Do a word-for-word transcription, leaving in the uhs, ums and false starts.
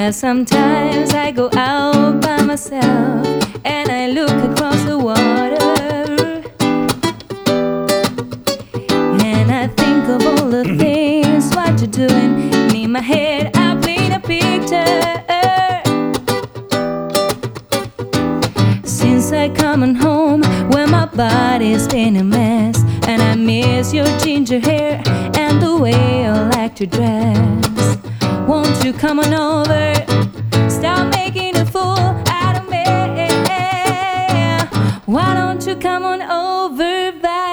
Sometimes I go out by myself and I look across the water, and I think of all the things what you're doing. And in my head I paint a picture. Since I come home where my body's been a mess, and I miss your ginger hair and the way you like to dress. Won't you come on over? Stop making a fool out of me. Why don't you come on over back?